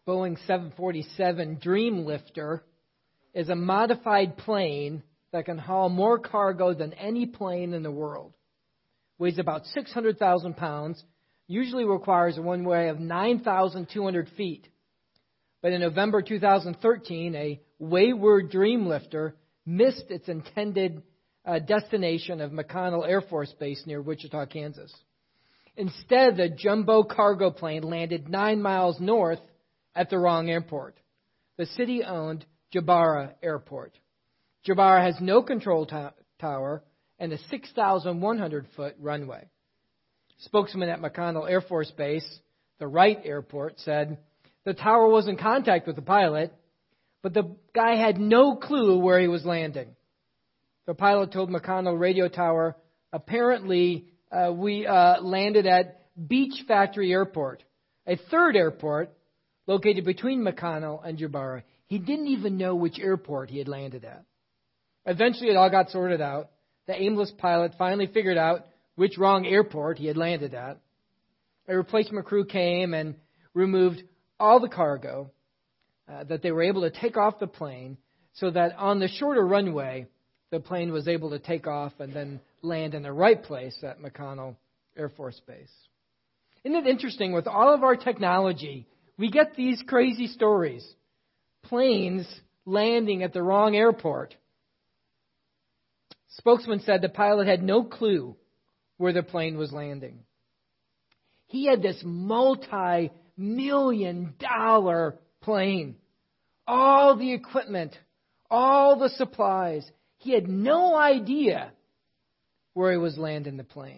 Boeing 747 Dreamlifter is a modified plane that can haul more cargo than any plane in the world. Weighs about 600,000 pounds, usually requires a runway of 9,200 feet. But in November 2013, a wayward Dreamlifter missed its intended destination of McConnell Air Force Base near Wichita, Kansas. Instead, the jumbo cargo plane landed 9 miles north at the wrong airport, the city-owned Jabara Airport. Jabara has no control tower and a 6,100-foot runway. Spokesman at McConnell Air Force Base, the Wright Airport, said the tower was in contact with the pilot, but the guy had no clue where he was landing. The pilot told McConnell Radio Tower, apparently we landed at Beach Factory Airport, a third airport located between McConnell and Jabara. He didn't even know which airport he had landed at. Eventually, it all got sorted out. The aimless pilot finally figured out which wrong airport he had landed at. A replacement crew came and removed all the cargo that they were able to take off the plane so that on the shorter runway, the plane was able to take off and then land in the right place at McConnell Air Force Base. Isn't it interesting? With all of our technology, we get these crazy stories. Planes landing at the wrong airport. Spokesman said the pilot had no clue where the plane was landing. He had this multi-million-dollar plane. All the equipment, all the supplies. He had no idea where he was landing the plane.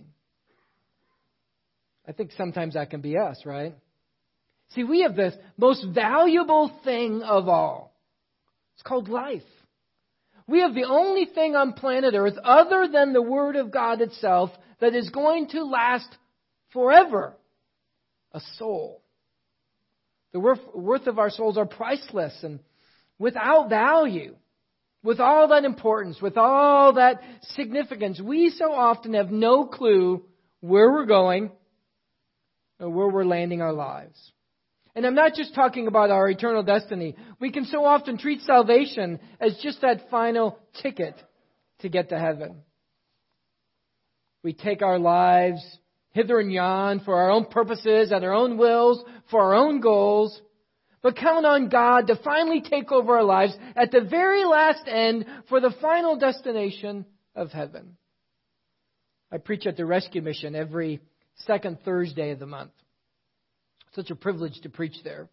I think sometimes that can be us, right? See, we have the most valuable thing of all. It's called life. We have the only thing on planet Earth other than the Word of God itself that is going to last forever. A soul. The worth of our souls are priceless and without value. With all that importance, with all that significance, we so often have no clue where we're going or where we're landing our lives. And I'm not just talking about our eternal destiny. We can so often treat salvation as just that final ticket to get to heaven. We take our lives hither and yon for our own purposes, at our own wills, for our own goals. But count on God to finally take over our lives at the very last end for the final destination of heaven. I preach at the Rescue Mission every second Thursday of the month. Such a privilege to preach there.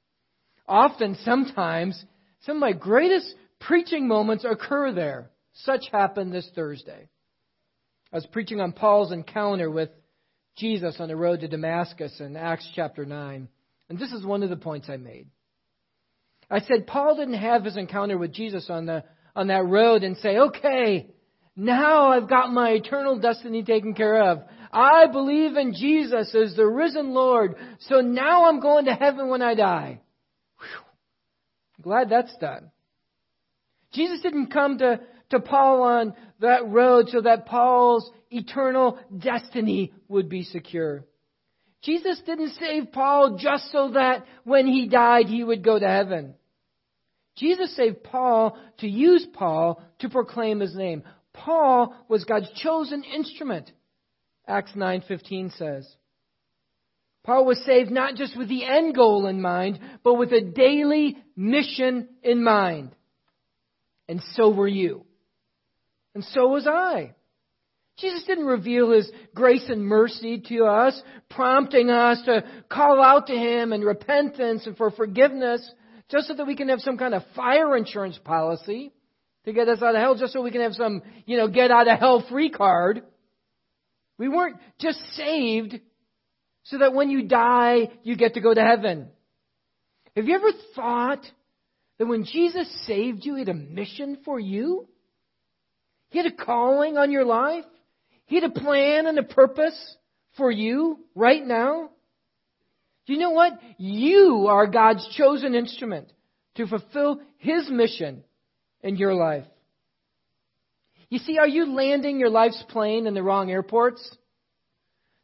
Sometimes, some of my greatest preaching moments occur there. Such happened this Thursday. I was preaching on Paul's encounter with Jesus on the road to Damascus in Acts chapter 9. And this is one of the points I made. I said Paul didn't have his encounter with Jesus on that road and say, okay, now I've got my eternal destiny taken care of. I believe in Jesus as the risen Lord, so now I'm going to heaven when I die. Whew. I'm glad that's done. Jesus didn't come to Paul on that road so that Paul's eternal destiny would be secure. Jesus didn't save Paul just so that when he died he would go to heaven. Jesus saved Paul to use Paul to proclaim his name. Paul was God's chosen instrument. Acts 9:15 says. Paul was saved not just with the end goal in mind, but with a daily mission in mind. And so were you. And so was I. Jesus didn't reveal His grace and mercy to us, prompting us to call out to Him in repentance and for forgiveness, just so that we can have some kind of fire insurance policy to get us out of hell, just so we can have some, get out of hell free card. We weren't just saved so that when you die, you get to go to heaven. Have you ever thought that when Jesus saved you, He had a mission for you? He had a calling on your life? He had a plan and a purpose for you right now? Do you know what? You are God's chosen instrument to fulfill His mission in your life. You see, are you landing your life's plane in the wrong airports?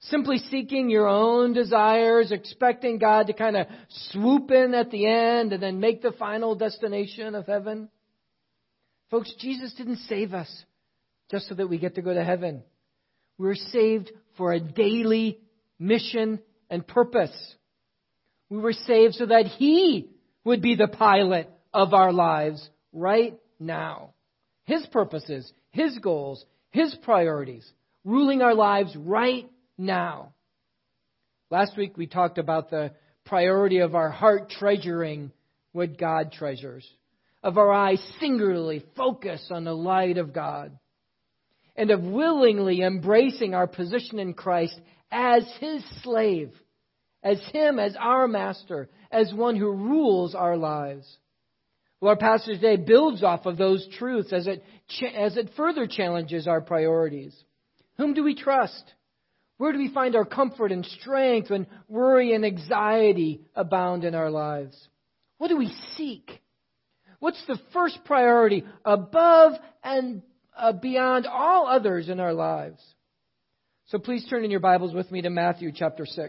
Simply seeking your own desires, expecting God to kind of swoop in at the end and then make the final destination of heaven? Folks, Jesus didn't save us just so that we get to go to heaven. We're saved for a daily mission and purpose. We were saved so that He would be the pilot of our lives right now. His purposes, His goals, His priorities, ruling our lives right now. Last week we talked about the priority of our heart treasuring what God treasures, of our eyes singularly focused on the light of God, and of willingly embracing our position in Christ as His slave, as Him as our master, as one who rules our lives. Well, our passage today builds off of those truths as it further challenges our priorities. Whom do we trust? Where do we find our comfort and strength when worry and anxiety abound in our lives? What do we seek? What's the first priority above and beyond all others in our lives? So please turn in your Bibles with me to Matthew chapter 6.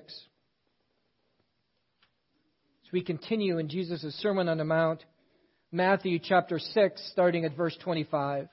As we continue in Jesus' Sermon on the Mount, Matthew chapter 6, starting at verse 25.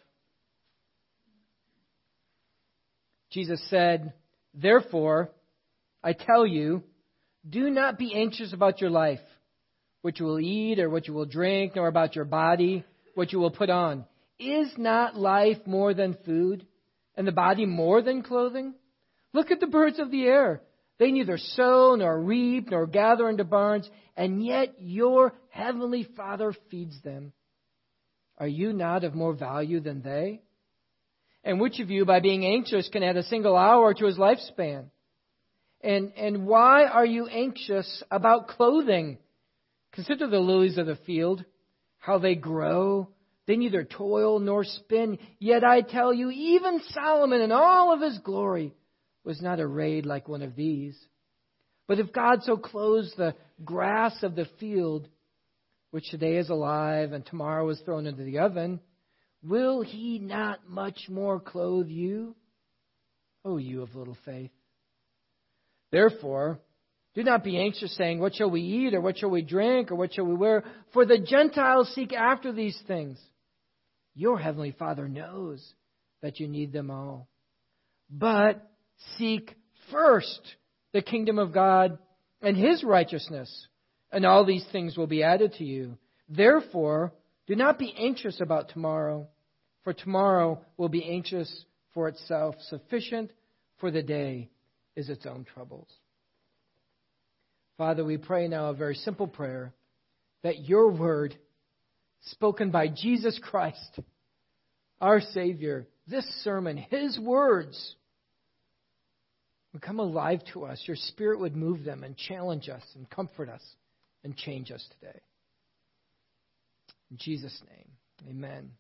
Jesus said, "Therefore, I tell you, do not be anxious about your life, what you will eat or what you will drink, nor about your body, what you will put on. Is not life more than food, and the body more than clothing? Look at the birds of the air. They neither sow nor reap nor gather into barns, and yet your heavenly Father feeds them. Are you not of more value than they? And which of you, by being anxious, can add a single hour to his lifespan? And why are you anxious about clothing? Consider the lilies of the field, how they grow. They neither toil nor spin. Yet I tell you, even Solomon in all of his glory was not arrayed like one of these. But if God so clothes the grass of the field, which today is alive and tomorrow is thrown into the oven, will He not much more clothe you, O you of little faith? Therefore, do not be anxious, saying, what shall we eat, or what shall we drink, or what shall we wear? For the Gentiles seek after these things. Your heavenly Father knows that you need them all. But seek first the kingdom of God and His righteousness, and all these things will be added to you. Therefore, do not be anxious about tomorrow, for tomorrow will be anxious for itself. Sufficient for the day is its own troubles. Father, we pray now a very simple prayer, that your word, spoken by Jesus Christ, our Savior, this sermon, His words, would come alive to us. Your Spirit would move them and challenge us and comfort us and change us today. In Jesus' name, amen.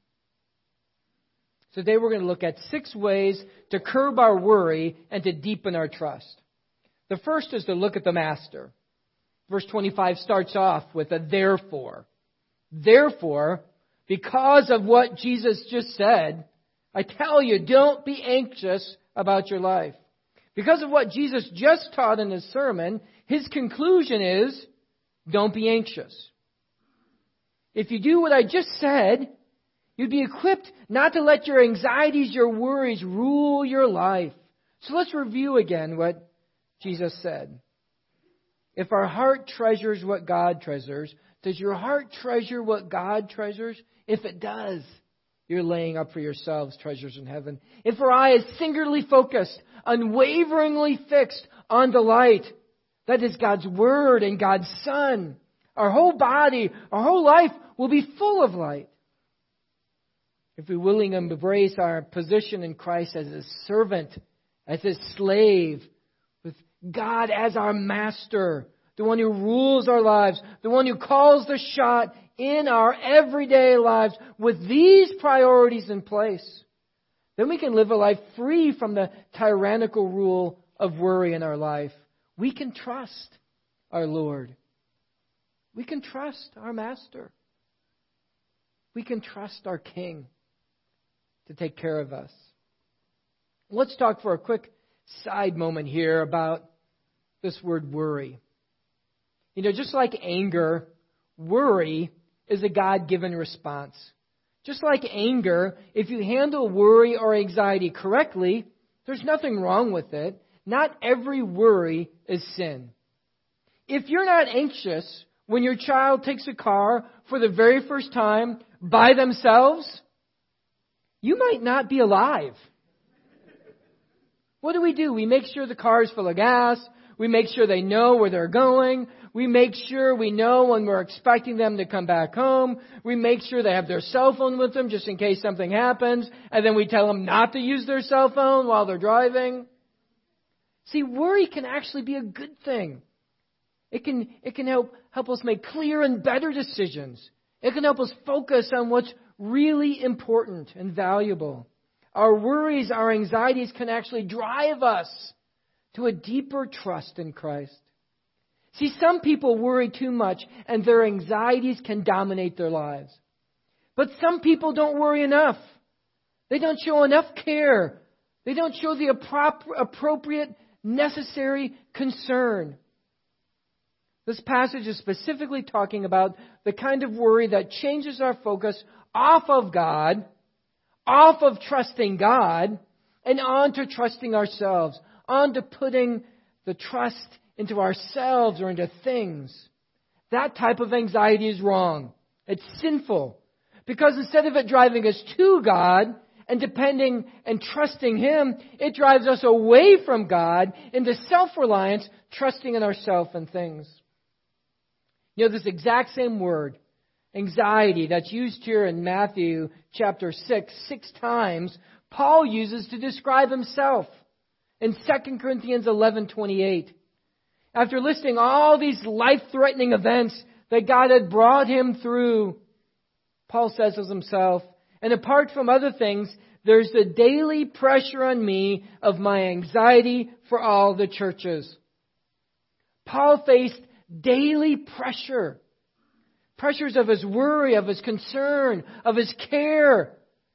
Today we're going to look at 6 ways to curb our worry and to deepen our trust. The first is to look at the Master. Verse 25 starts off with a therefore. Therefore, because of what Jesus just said, I tell you, don't be anxious about your life. Because of what Jesus just taught in His sermon, His conclusion is, don't be anxious. If you do what I just said, you'd be equipped not to let your anxieties, your worries rule your life. So let's review again what Jesus said. If our heart treasures what God treasures, does your heart treasure what God treasures? If it does, you're laying up for yourselves treasures in heaven. If our eye is singularly focused, unwaveringly fixed on the light, that is God's Word and God's Son, our whole body, our whole life will be full of light. If we willingly embrace our position in Christ as His servant, as His slave, with God as our master, the one who rules our lives, the one who calls the shot in our everyday lives, with these priorities in place, then we can live a life free from the tyrannical rule of worry in our life. We can trust our Lord. We can trust our Master. We can trust our King to take care of us. Let's talk for a quick side moment here about this word worry. Just like anger, worry is a God-given response. Just like anger, if you handle worry or anxiety correctly, there's nothing wrong with it. Not every worry is sin. If you're not anxious when your child takes a car for the very first time by themselves, you might not be alive. What do? We make sure the car is full of gas. We make sure they know where they're going. We make sure we know when we're expecting them to come back home. We make sure they have their cell phone with them just in case something happens. And then we tell them not to use their cell phone while they're driving. See, worry can actually be a good thing. It can help us make clear and better decisions. It can help us focus on what's really important and valuable. Our worries, our anxieties can actually drive us to a deeper trust in Christ. See, some people worry too much and their anxieties can dominate their lives. But some people don't worry enough. They don't show enough care. They don't show the appropriate, necessary concern. This passage is specifically talking about the kind of worry that changes our focus off of God, off of trusting God, and on to trusting ourselves, on to putting the trust into ourselves or into things. That type of anxiety is wrong. It's sinful. Because instead of it driving us to God and depending and trusting Him, it drives us away from God into self-reliance, trusting in ourselves and things. This exact same word, anxiety, that's used here in Matthew chapter 6 times, Paul uses to describe himself in 2 Corinthians 11:28. After listing all these life-threatening events that God had brought him through, Paul says of himself, and apart from other things, there's the daily pressure on me of my anxiety for all the churches. Paul faced daily pressure. Pressures of his worry, of his concern, of his care,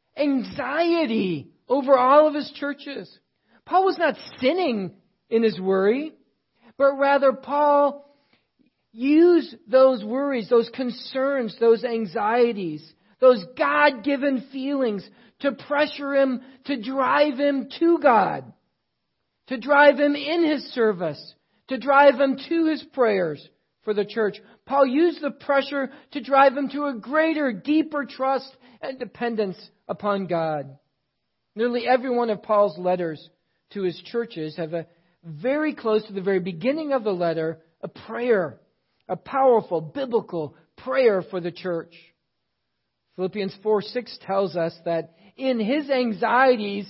anxiety over all of his churches. Paul was not sinning in his worry, but rather Paul used those worries, those concerns, those anxieties, those God-given feelings to pressure him, to drive him to God, to drive him in His service, to drive him to his prayers for the church. Paul used the pressure to drive him to a greater, deeper trust and dependence upon God. Nearly every one of Paul's letters to his churches have a very close to the very beginning of the letter, a prayer, a powerful biblical prayer for the church. Philippians 4:6 tells us that in his anxieties,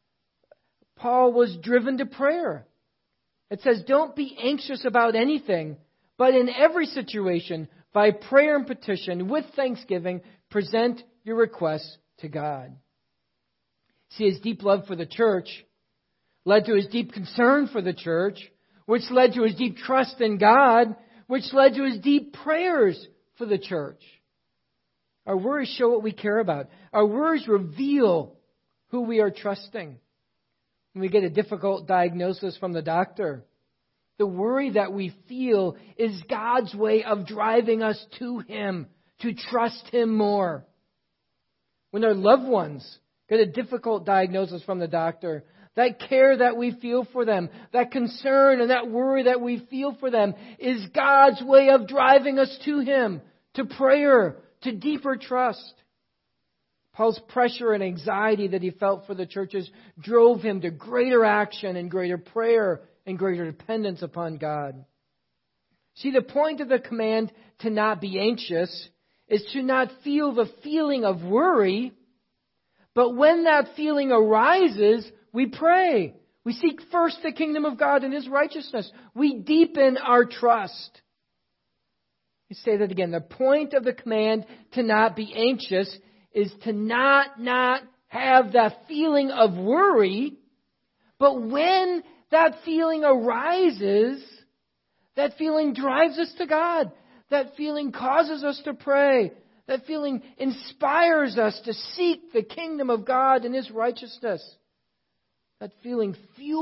Paul was driven to prayer. It says, don't be anxious about anything, but in every situation, by prayer and petition, with thanksgiving, present your requests to God. See, his deep love for the church led to his deep concern for the church, which led to his deep trust in God, which led to his deep prayers for the church. Our worries show what we care about. Our worries reveal who we are trusting. When we get a difficult diagnosis from the doctor, the worry that we feel is God's way of driving us to Him, to trust Him more. When our loved ones get a difficult diagnosis from the doctor, that care that we feel for them, that concern and that worry that we feel for them is God's way of driving us to Him, to prayer, to deeper trust. Paul's pressure and anxiety that he felt for the churches drove him to greater action and greater prayer and greater dependence upon God. See, the point of the command to not be anxious is to not feel the feeling of worry, but when that feeling arises, we pray. We seek first the kingdom of God and His righteousness. We deepen our trust. Let me say that again. The point of the command to not be anxious is to not have that feeling of worry, but when that feeling arises, that feeling drives us to God. That feeling causes us to pray. That feeling inspires us to seek the kingdom of God and His righteousness. That feeling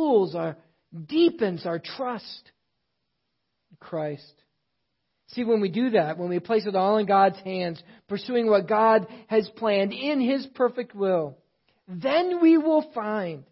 deepens our trust in Christ. See, when we do that, when we place it all in God's hands, pursuing what God has planned in His perfect will, then we will find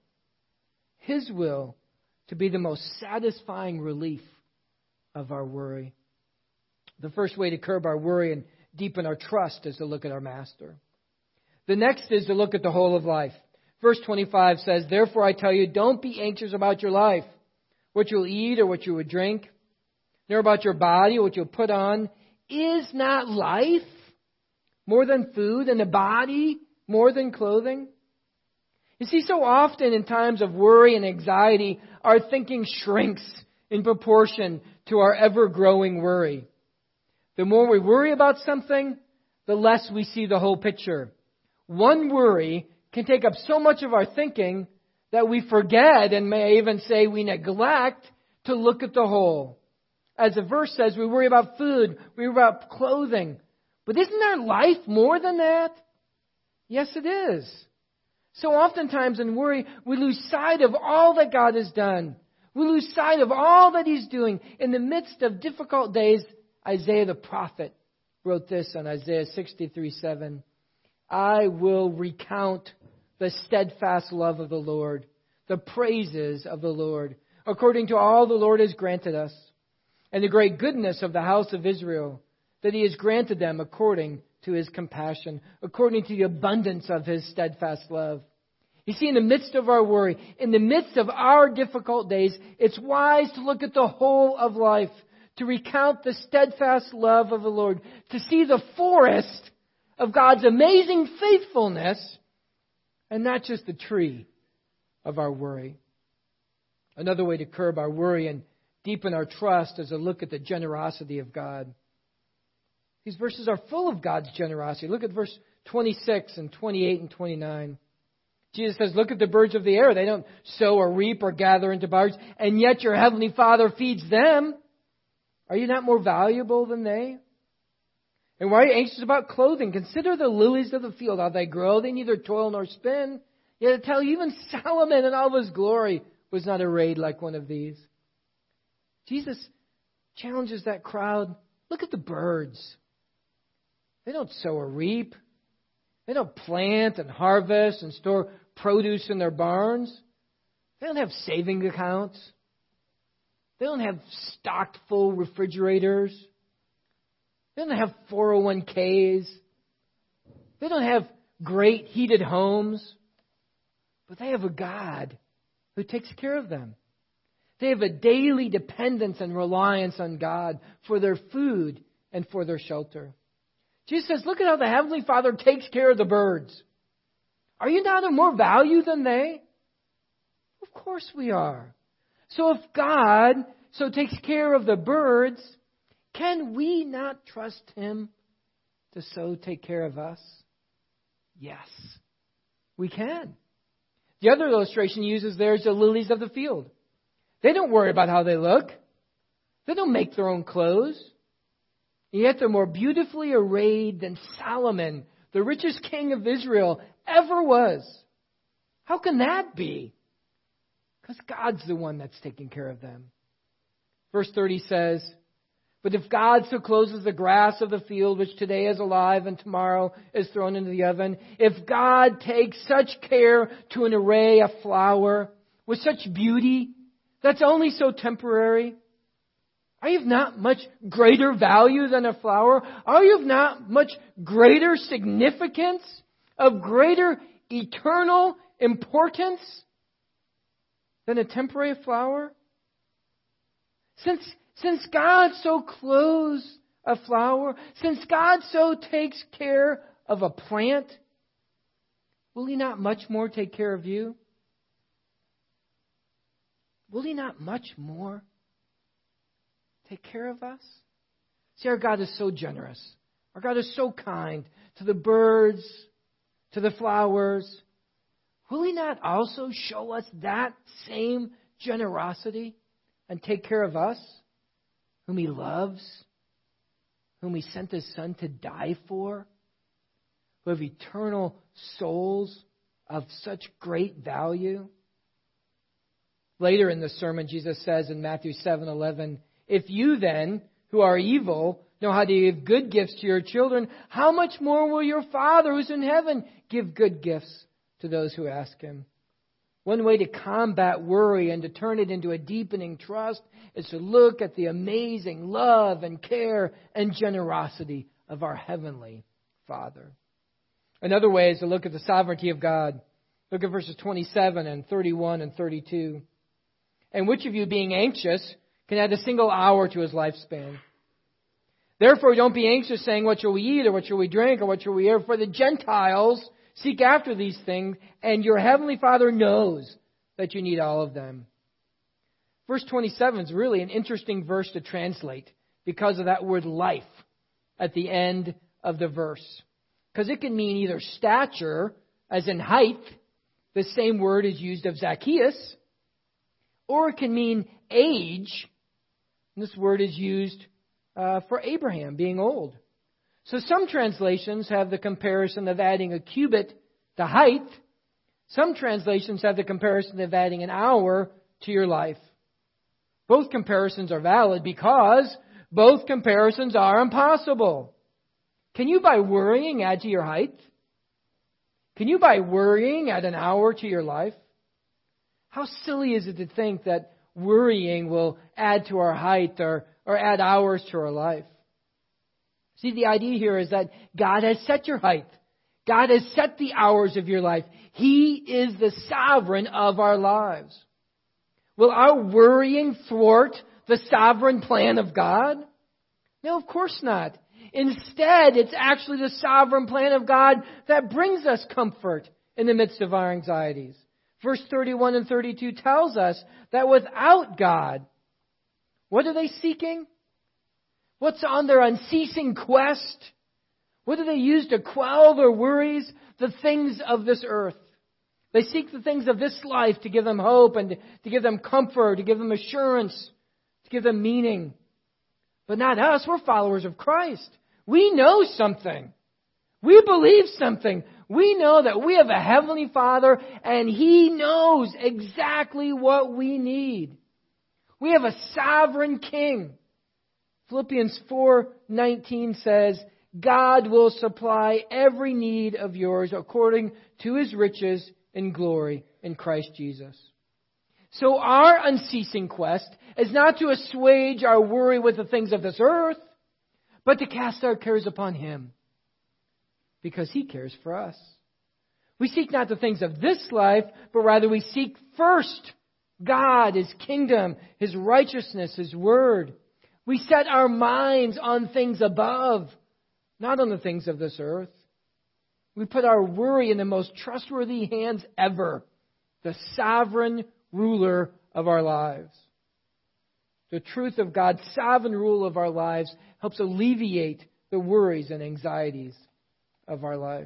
His will to be the most satisfying relief of our worry. The first way to curb our worry and deepen our trust is to look at our Master. The next is to look at the whole of life. Verse 25 says, "Therefore I tell you, don't be anxious about your life, what you'll eat or what you will drink, nor about your body, what you'll put on. Is not life more than food, and the body more than clothing?" You see, so often in times of worry and anxiety, our thinking shrinks in proportion to our ever-growing worry. The more we worry about something, the less we see the whole picture. One worry can take up so much of our thinking that we forget, and may even say we neglect, to look at the whole. As the verse says, we worry about food, we worry about clothing. But isn't our life more than that? Yes, it is. So oftentimes in worry, we lose sight of all that God has done. We lose sight of all that He's doing. In the midst of difficult days, Isaiah the prophet wrote this on Isaiah 63:7. "I will recount the steadfast love of the Lord, the praises of the Lord, according to all the Lord has granted us, and the great goodness of the house of Israel, that He has granted them according to His compassion, according to the abundance of His steadfast love." You see, in the midst of our worry, in the midst of our difficult days, it's wise to look at the whole of life, to recount the steadfast love of the Lord, to see the forest of God's amazing faithfulness, and not just the tree of our worry. Another way to curb our worry and deepen our trust is to look at the generosity of God. These verses are full of God's generosity. Look at verse 26 and 28 and 29. Jesus says, "Look at the birds of the air. They don't sow or reap or gather into barns, and yet your heavenly Father feeds them. Are you not more valuable than they? And why are you anxious about clothing? Consider the lilies of the field, how they grow. They neither toil nor spin. Yet I tell you, even Solomon in all his glory was not arrayed like one of these." Jesus challenges that crowd. Look at the birds. They don't sow or reap. They don't plant and harvest and store produce in their barns. They don't have saving accounts. They don't have stocked full refrigerators. They don't have 401ks. They don't have great heated homes. But they have a God who takes care of them. They have a daily dependence and reliance on God for their food and for their shelter. Jesus says, look at how the Heavenly Father takes care of the birds. Are you not of more value than they? Of course we are. So if God so takes care of the birds, can we not trust Him to so take care of us? Yes, we can. The other illustration he uses there is the lilies of the field. They don't worry about how they look. They don't make their own clothes. And yet they're more beautifully arrayed than Solomon, the richest king of Israel, ever was. How can that be? Because God's the one that's taking care of them. Verse 30 says, "But if God so clothes the grass of the field, which today is alive and tomorrow is thrown into the oven, if God takes such care to an array of flower with such beauty that's only so temporary, are you of not much greater value than a flower? Are you of not much greater significance, of greater eternal importance than a temporary flower? Since God so clothes a flower, since God so takes care of a plant, will He not much more take care of you? Will He not much more take care of us?" See, our God is so generous. Our God is so kind to the birds, to the flowers. Will He not also show us that same generosity and take care of us, whom He loves, whom He sent His Son to die for, who have eternal souls of such great value? Later in the sermon, Jesus says in Matthew 7:11, "If you then, who are evil, know how to give good gifts to your children, how much more will your Father who's in heaven give good gifts to those who ask Him?" One way to combat worry and to turn it into a deepening trust is to look at the amazing love and care and generosity of our Heavenly Father. Another way is to look at the sovereignty of God. Look at verses 27 and 31 and 32. "And which of you, being anxious, can add a single hour to his lifespan? Therefore don't be anxious, saying, 'What shall we eat, or what shall we drink, or what shall we wear?' For the Gentiles seek after these things, and your Heavenly Father knows that you need all of them." Verse 27 is really an interesting verse to translate because of that word life at the end of the verse. Because it can mean either stature, as in height, the same word is used of Zacchaeus, or it can mean age, and this word is used for Abraham, being old. So some translations have the comparison of adding a cubit to height. Some translations have the comparison of adding an hour to your life. Both comparisons are valid because both comparisons are impossible. Can you, by worrying, add to your height? Can you, by worrying, add an hour to your life? How silly is it to think that worrying will add to our height or add hours to our life? See, the idea here is that God has set your height. God has set the hours of your life. He is the sovereign of our lives. Will our worrying thwart the sovereign plan of God? No, of course not. Instead, it's actually the sovereign plan of God that brings us comfort in the midst of our anxieties. Verse 31 and 32 tells us that without God, what are they seeking? What's on their unceasing quest? What do they use to quell their worries? The things of this earth. They seek the things of this life to give them hope and to give them comfort, to give them assurance, to give them meaning. But not us. We're followers of Christ. We know something. We believe something. We know that we have a Heavenly Father and He knows exactly what we need. We have a sovereign King. Philippians 4:19 says, "God will supply every need of yours according to His riches in glory in Christ Jesus." So our unceasing quest is not to assuage our worry with the things of this earth, but to cast our cares upon Him, because He cares for us. We seek not the things of this life, but rather we seek first God, His kingdom, His righteousness, His word. We set our minds on things above, not on the things of this earth. We put our worry in the most trustworthy hands ever, the sovereign ruler of our lives. The truth of God's sovereign rule of our lives helps alleviate the worries and anxieties of our life.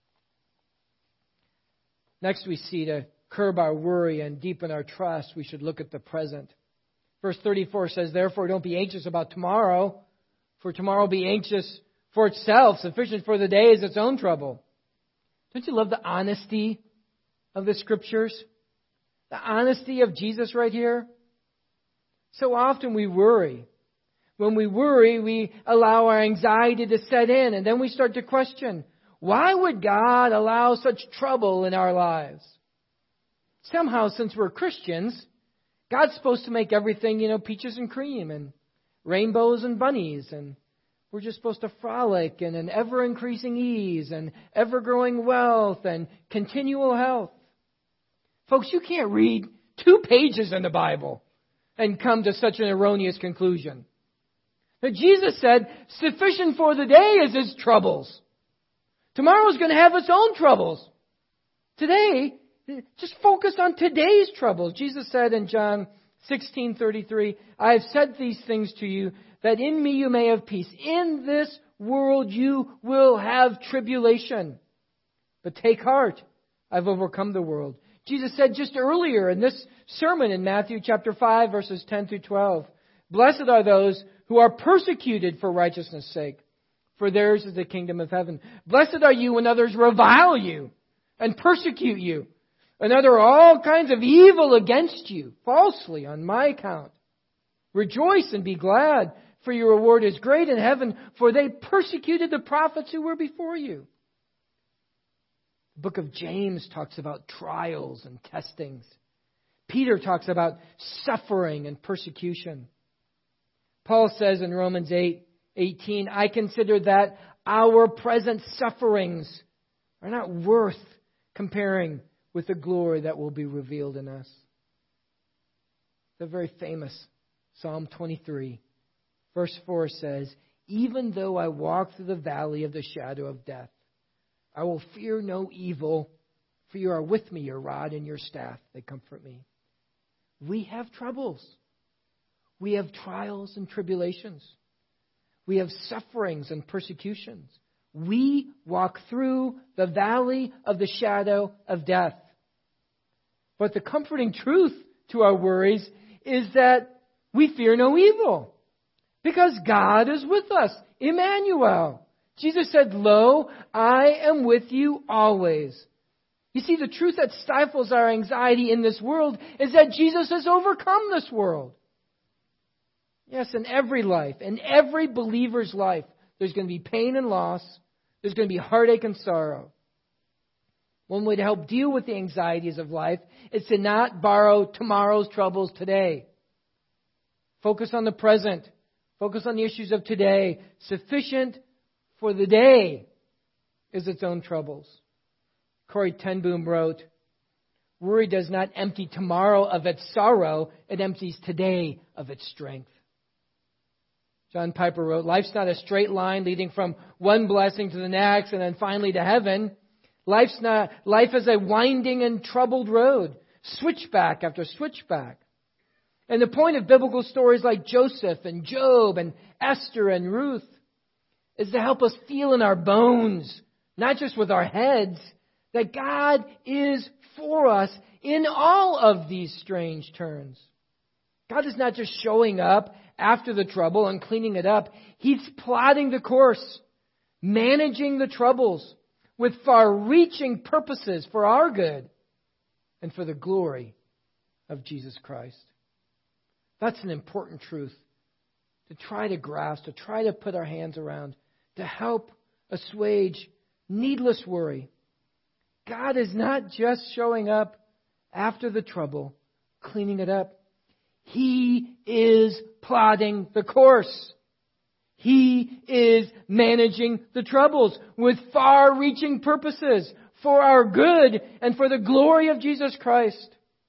Next, we see to curb our worry and deepen our trust, we should look at the present. Verse 34 says, "Therefore don't be anxious about tomorrow, for tomorrow will be anxious for itself. Sufficient for the day is its own trouble." Don't you love the honesty of the Scriptures? The honesty of Jesus right here. So often we worry. When we worry, we allow our anxiety to set in, and then we start to question, why would God allow such trouble in our lives? Somehow, since we're Christians, God's supposed to make everything, peaches and cream and rainbows and bunnies, and we're just supposed to frolic in an ever-increasing ease and ever-growing wealth and continual health. Folks, you can't read 2 pages in the Bible and come to such an erroneous conclusion. But Jesus said, sufficient for the day is its troubles. Tomorrow's going to have its own troubles. Today, just focus on today's troubles. Jesus said in John 16:33, "I have said these things to you, that in me you may have peace. In this world you will have tribulation. But take heart, I've overcome the world." Jesus said just earlier in this sermon in Matthew chapter 5, verses 10 through 12, "Blessed are those who are persecuted for righteousness' sake, for theirs is the kingdom of heaven. Blessed are you when others revile you and persecute you and utter all kinds of evil against you, falsely, on my account. Rejoice and be glad, for your reward is great in heaven, for they persecuted the prophets who were before you. The book of James talks about trials and testings. Peter talks about suffering and persecution. Paul says in Romans 8:18, I consider that our present sufferings are not worth comparing with the glory that will be revealed in us. The very famous Psalm 23, verse 4 says, even though I walk through the valley of the shadow of death, I will fear no evil, for you are with me, your rod and your staff, they comfort me. We have troubles. We have trials and tribulations. We have sufferings and persecutions. We walk through the valley of the shadow of death. But the comforting truth to our worries is that we fear no evil, because God is with us. Emmanuel. Jesus said, lo, I am with you always. You see, the truth that stifles our anxiety in this world is that Jesus has overcome this world. Yes, in every life, in every believer's life, there's going to be pain and loss. There's going to be heartache and sorrow. One way to help deal with the anxieties of life is to not borrow tomorrow's troubles today. Focus on the present. Focus on the issues of today. Sufficient for the day is its own troubles. Corrie ten Boom wrote, worry does not empty tomorrow of its sorrow, it empties today of its strength. John Piper wrote, life's not a straight line leading from one blessing to the next and then finally to heaven. Life is a winding and troubled road, switchback after switchback. And the point of biblical stories like Joseph and Job and Esther and Ruth is to help us feel in our bones, not just with our heads, that God is for us in all of these strange turns. God is not just showing up after the trouble and cleaning it up. He's plotting the course, managing the troubles with far-reaching purposes for our good and for the glory of Jesus Christ. That's an important truth to try to grasp, to try to put our hands around, to help assuage needless worry. God is not just showing up after the trouble, cleaning it up. He is plotting the course. He is managing the troubles with far-reaching purposes for our good and for the glory of Jesus Christ.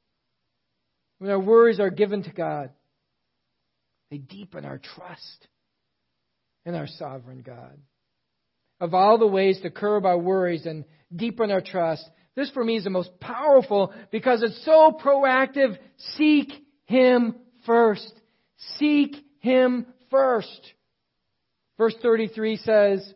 When our worries are given to God, they deepen our trust in our sovereign God. Of all the ways to curb our worries and deepen our trust, this for me is the most powerful because it's so proactive. Seek Him first. Seek Him first. Verse 33 says,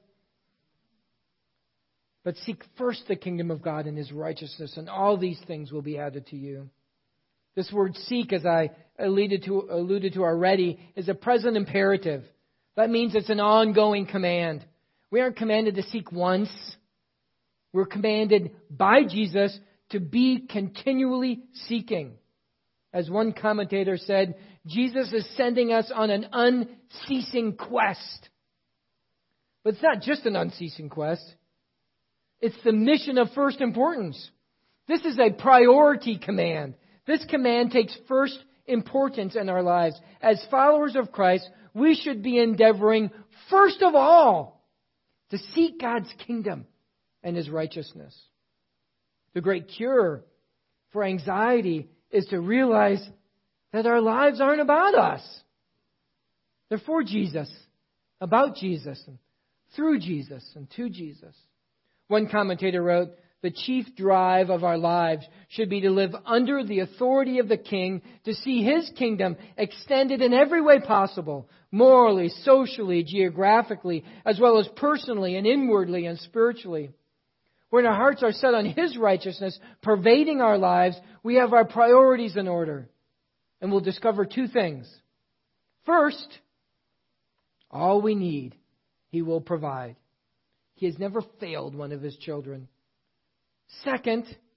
but seek first the kingdom of God and His righteousness, and all these things will be added to you. This word seek, as I alluded to already, is a present imperative. That means it's an ongoing command. We aren't commanded to seek once. We're commanded by Jesus to be continually seeking. As one commentator said, Jesus is sending us on an unceasing quest. But it's not just an unceasing quest. It's the mission of first importance. This is a priority command. This command takes first importance in our lives. As followers of Christ, we should be endeavoring, first of all, to seek God's kingdom and His righteousness. The great cure for anxiety is to realize that our lives aren't about us. They're for Jesus, about Jesus, and through Jesus, and to Jesus. One commentator wrote, the chief drive of our lives should be to live under the authority of the King, to see His kingdom extended in every way possible, morally, socially, geographically, as well as personally and inwardly and spiritually. When our hearts are set on His righteousness pervading our lives, we have our priorities in order. And we'll discover two things. First, all we need, He will provide. He has never failed one of His children. Second,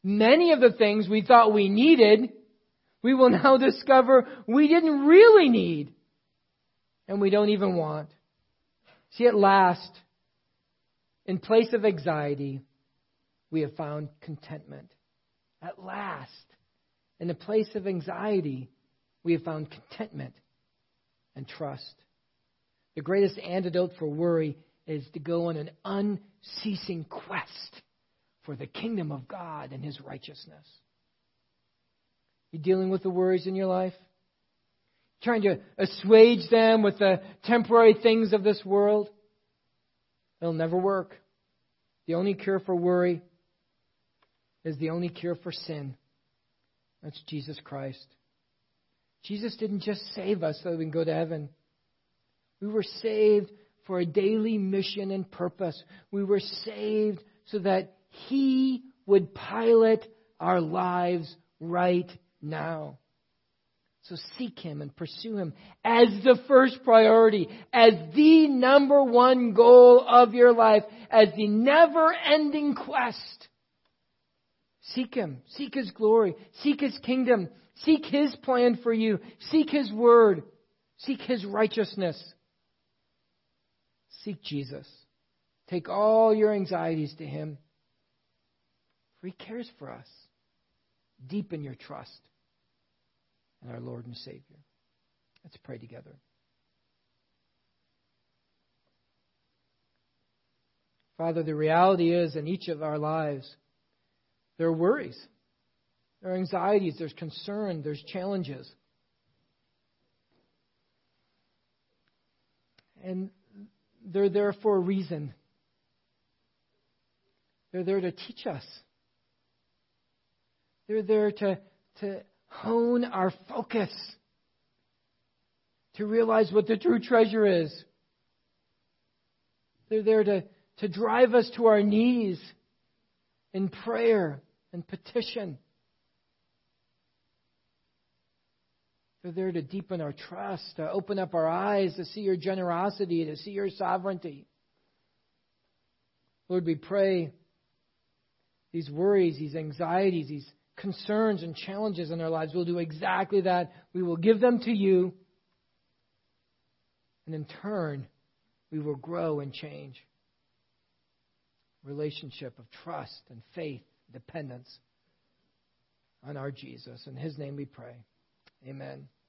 many of the things we thought we needed, we will now discover we didn't really need and we don't even want. See, at last, in place of anxiety, we have found contentment. At last, in the place of anxiety, we have found contentment and trust. The greatest antidote for worry is to go on an unceasing quest for the kingdom of God and His righteousness. You dealing with the worries in your life? Trying to assuage them with the temporary things of this world? It'll never work. The only cure for worry is the only cure for sin. That's Jesus Christ. Jesus didn't just save us so that we can go to heaven. We were saved for a daily mission and purpose. We were saved so that He would pilot our lives right now. So seek Him and pursue Him as the first priority, as the number one goal of your life, as the never-ending quest. Seek Him. Seek His glory. Seek His kingdom. Seek His plan for you. Seek His word. Seek His righteousness. Seek Jesus. Take all your anxieties to Him, for He cares for us. Deepen your trust in our Lord and Savior. Let's pray together. Father, the reality is in each of our lives, there are worries, there are anxieties, there's concern, there's challenges. And they're there for a reason. They're there to teach us. They're there to hone our focus, to realize what the true treasure is. They're there to drive us to our knees in prayer and petition. They're there to deepen our trust, to open up our eyes, to see your generosity, to see your sovereignty. Lord, we pray these worries, these anxieties, these concerns and challenges in our lives, we'll do exactly that. We will give them to you. And in turn, we will grow and change. Relationship of trust and faith, dependence on our Jesus. In His name we pray. Amen.